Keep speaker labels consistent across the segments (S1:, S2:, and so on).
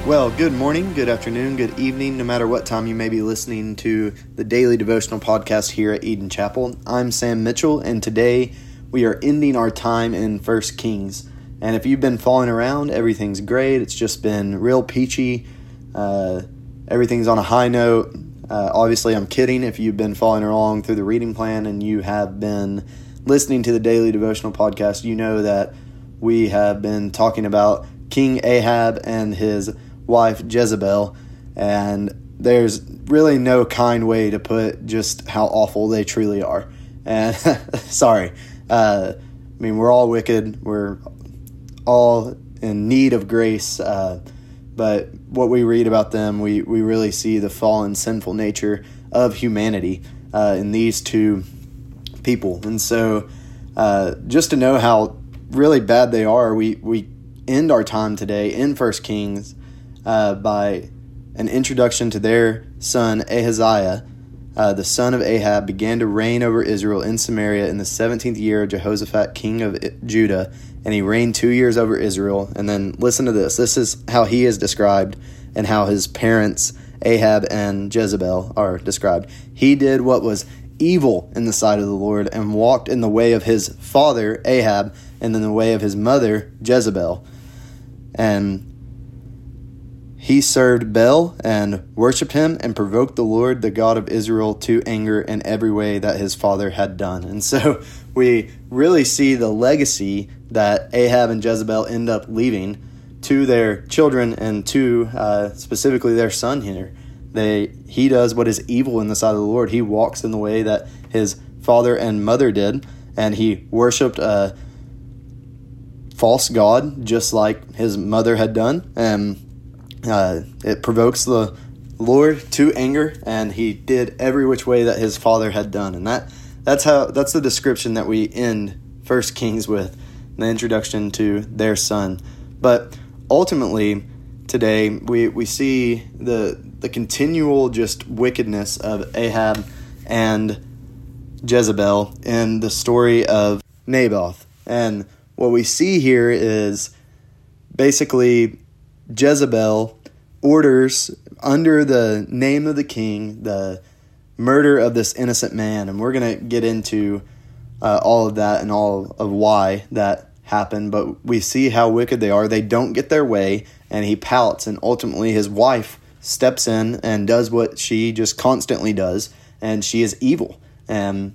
S1: Well, good morning, good afternoon, good evening, no matter what time you may be listening to the daily devotional podcast here at Eden Chapel. I'm Sam Mitchell, and today we are ending our time in 1 Kings. And if you've been following around, everything's great. It's just been real peachy. Everything's on a high note. Obviously, I'm kidding. If you've been following along through the reading plan and you have been listening to the daily devotional podcast, you know that we have been talking about King Ahab and his wife Jezebel, and there's really no kind way to put just how awful they truly are. And sorry, we're all wicked, we're all in need of grace, but what we read about them, we really see the fallen, sinful nature of humanity in these two people. And so just to know how really bad they are, we end our time today in 1 Kings by an introduction to their son Ahaziah. The son of Ahab began to reign over Israel in Samaria in the 17th year of Jehoshaphat, king of Judah, and he reigned 2 years over Israel. And then listen to this. This is how he is described and how his parents, Ahab and Jezebel, are described. He did what was evil in the sight of the Lord and walked in the way of his father, Ahab, and in the way of his mother, Jezebel. And he served Baal and worshipped him and provoked the Lord, the God of Israel, to anger in every way that his father had done. And so we really see the legacy that Ahab and Jezebel end up leaving to their children and to specifically their son here. He does what is evil in the sight of the Lord. He walks in the way that his father and mother did, and he worshipped a false god just like his mother had done. And it provokes the Lord to anger, and he did every which way that his father had done. And that's the description that we end 1 Kings with, the introduction to their son. But ultimately, today we see the continual just wickedness of Ahab and Jezebel in the story of Naboth. And what we see here is basically Jezebel orders, under the name of the king, the murder of this innocent man. And we're going to get into all of that and all of why that happened. But we see how wicked they are. They don't get their way, and he pouts. And ultimately his wife steps in and does what she just constantly does. And she is evil and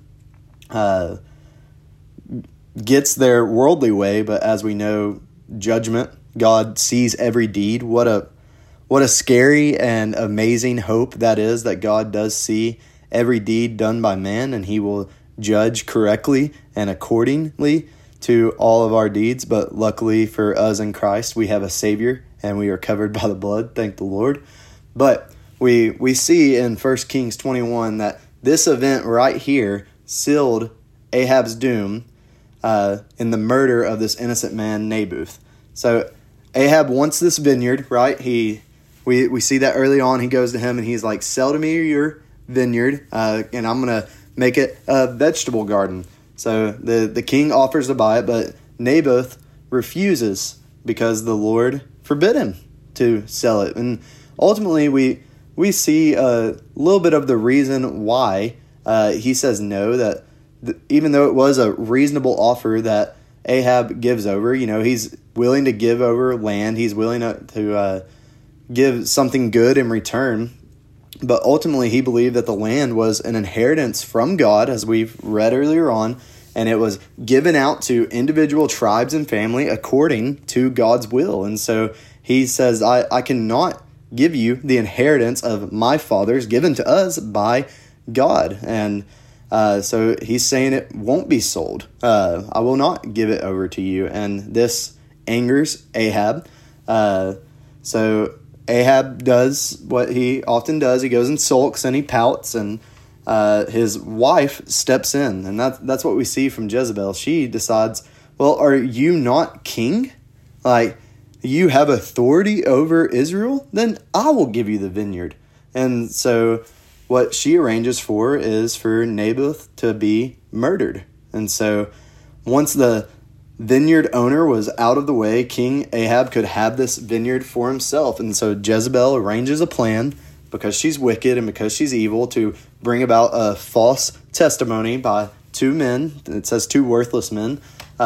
S1: gets their worldly way. But as we know, judgment, God sees every deed. What a scary and amazing hope that is, that God does see every deed done by man, and he will judge correctly and accordingly to all of our deeds. But luckily for us in Christ, we have a Savior, and we are covered by the blood, thank the Lord. But we see in 1 Kings 21 that this event right here sealed Ahab's doom in the murder of this innocent man, Naboth. So Ahab wants this vineyard, right? We see that early on. He goes to him and he's like, sell to me your vineyard, and I'm going to make it a vegetable garden. So the king offers to buy it, but Naboth refuses because the Lord forbid him to sell it. And ultimately, we see a little bit of the reason why he says no, that even though it was a reasonable offer that Ahab gives over, he's willing to give over land. He's willing to give something good in return. But ultimately, he believed that the land was an inheritance from God, as we've read earlier on, and it was given out to individual tribes and family according to God's will. And so he says, I cannot give you the inheritance of my fathers given to us by God. And so he's saying it won't be sold. I will not give it over to you. And this angers Ahab. So Ahab does what he often does. He goes and sulks and he pouts, and his wife steps in. And that's what we see from Jezebel. She decides, well, are you not king? Like, you have authority over Israel? Then I will give you the vineyard. And so what she arranges for is for Naboth to be murdered. And so once the vineyard owner was out of the way, King Ahab could have this vineyard for himself. And so Jezebel arranges a plan, because she's wicked and because she's evil, to bring about a false testimony by two men, it says two worthless men,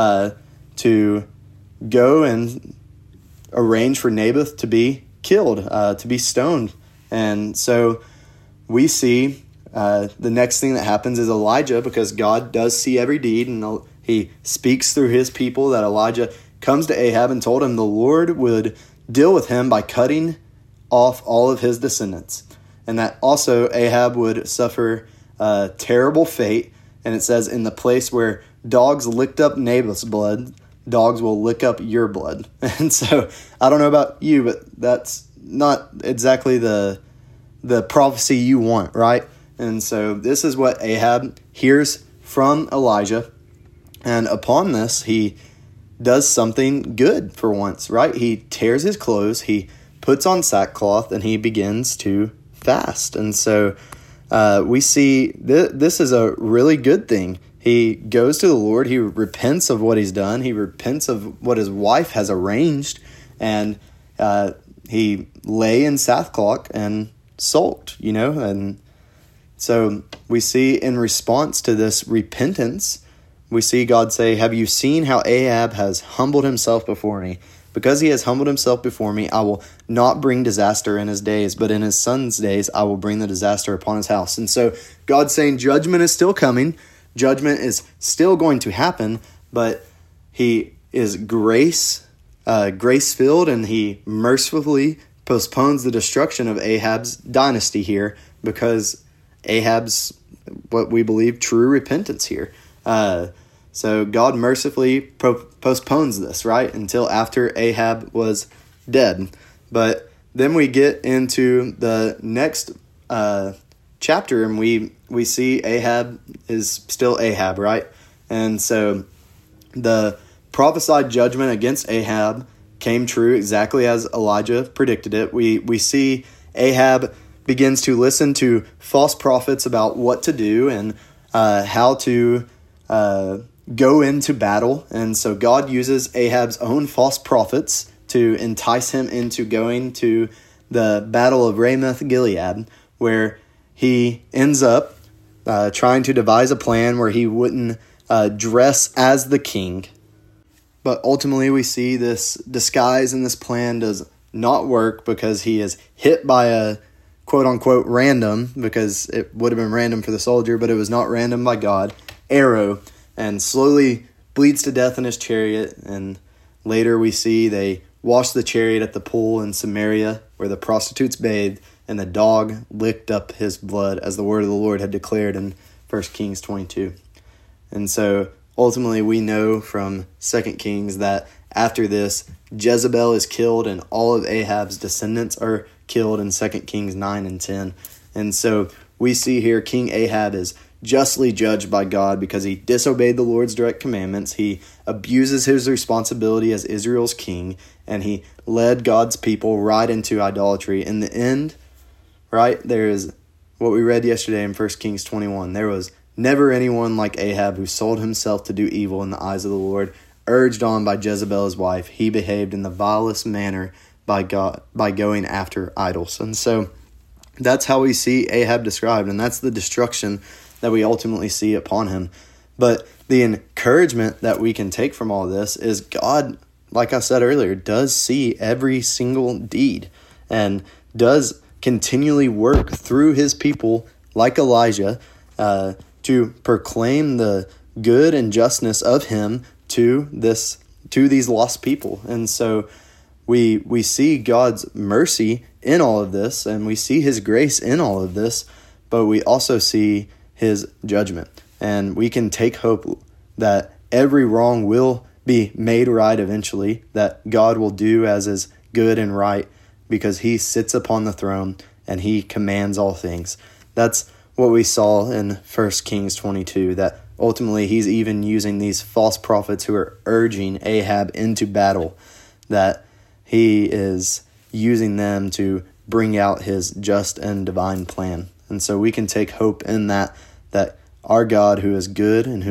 S1: to go and arrange for Naboth to be killed, to be stoned. And so we see the next thing that happens is Elijah, because God does see every deed, and he speaks through his people, that Elijah comes to Ahab and told him the Lord would deal with him by cutting off all of his descendants, and that also Ahab would suffer a terrible fate. And it says, in the place where dogs licked up Naboth's blood, dogs will lick up your blood. And so I don't know about you, but that's not exactly the prophecy you want, right? And so this is what Ahab hears from Elijah. And upon this, he does something good for once, right? He tears his clothes, he puts on sackcloth, and he begins to fast. And so we see this is a really good thing. He goes to the Lord, he repents of what he's done, he repents of what his wife has arranged, and he lay in sackcloth and sulked, and so we see in response to this repentance, we see God say, have you seen how Ahab has humbled himself before me? Because he has humbled himself before me, I will not bring disaster in his days, but in his son's days, I will bring the disaster upon his house. And so God's saying judgment is still coming. Judgment is still going to happen, but he is grace-filled, and he mercifully postpones the destruction of Ahab's dynasty here, because Ahab's, what we believe, true repentance here. So God mercifully postpones this, right, until after Ahab was dead. But then we get into the next chapter, and we see Ahab is still Ahab, right? And so the prophesied judgment against Ahab came true exactly as Elijah predicted it. We see Ahab begins to listen to false prophets about what to do and how to go into battle. And so God uses Ahab's own false prophets to entice him into going to the battle of Ramoth Gilead, where he ends up trying to devise a plan where he wouldn't dress as the king. But ultimately we see this disguise and this plan does not work, because he is hit by a quote-unquote random, because it would have been random for the soldier, but it was not random by God, arrow, and slowly bleeds to death in his chariot. And later we see they wash the chariot at the pool in Samaria where the prostitutes bathed, and the dog licked up his blood, as the word of the Lord had declared in 1 Kings 22. And so ultimately we know from 2 Kings that after this, Jezebel is killed and all of Ahab's descendants are killed in 2 Kings 9 and 10. And so we see here King Ahab is justly judged by God because he disobeyed the Lord's direct commandments. He abuses his responsibility as Israel's king, and he led God's people right into idolatry. In the end, right, there is what we read yesterday in 1 Kings 21. There was never anyone like Ahab who sold himself to do evil in the eyes of the Lord. Urged on by Jezebel his wife, he behaved in the vilest manner by going after idols. And so that's how we see Ahab described, and that's the destruction that we ultimately see upon him. But the encouragement that we can take from all this is God, like I said earlier, does see every single deed and does continually work through his people like Elijah to proclaim the good and justness of him to these lost people. And so we see God's mercy in all of this, and we see his grace in all of this, but we also see his judgment. And we can take hope that every wrong will be made right eventually, that God will do as is good and right because he sits upon the throne and he commands all things. That's what we saw in 1 Kings 22, that ultimately he's even using these false prophets who are urging Ahab into battle, that he is using them to bring out his just and divine plan. And so we can take hope in that our God, who is good and who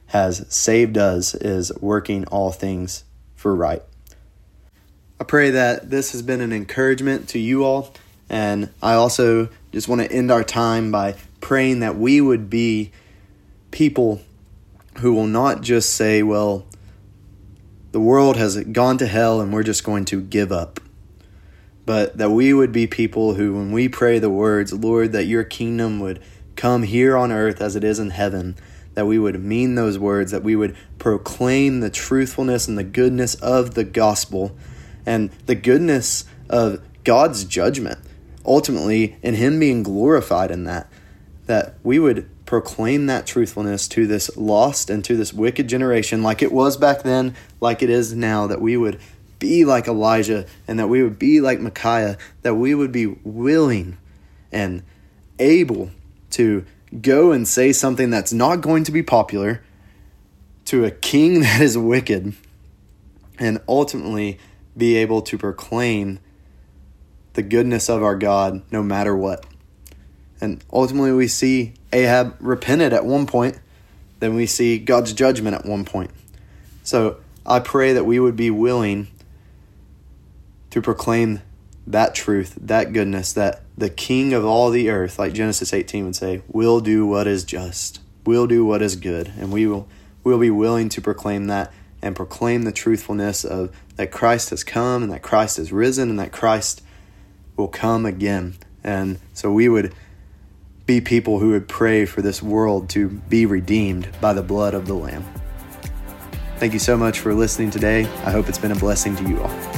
S1: has saved us is working all things for right. I pray that this has been an encouragement to you all, and I also just want to end our time by praying that we would be people who will not just say, well, the world has gone to hell and we're just going to give up. But that we would be people who, when we pray the words, Lord, that your kingdom would come here on earth as it is in heaven, that we would mean those words, that we would proclaim the truthfulness and the goodness of the gospel and the goodness of God's judgment, ultimately in him being glorified in that we would proclaim that truthfulness to this lost and to this wicked generation like it was back then, like it is now, that we would be like Elijah and that we would be like Micaiah, that we would be willing and able to go and say something that's not going to be popular to a king that is wicked, and ultimately be able to proclaim the goodness of our God no matter what. And ultimately we see Ahab repented at one point, then we see God's judgment at one point. So I pray that we would be willing to proclaim that truth, that goodness, that the King of all the earth, like Genesis 18 would say, will do what is just, will do what is good. And we'll be willing to proclaim that and proclaim the truthfulness of that Christ has come and that Christ has risen and that Christ will come again. And so we would be people who would pray for this world to be redeemed by the blood of the Lamb. Thank you so much for listening today. I hope it's been a blessing to you all.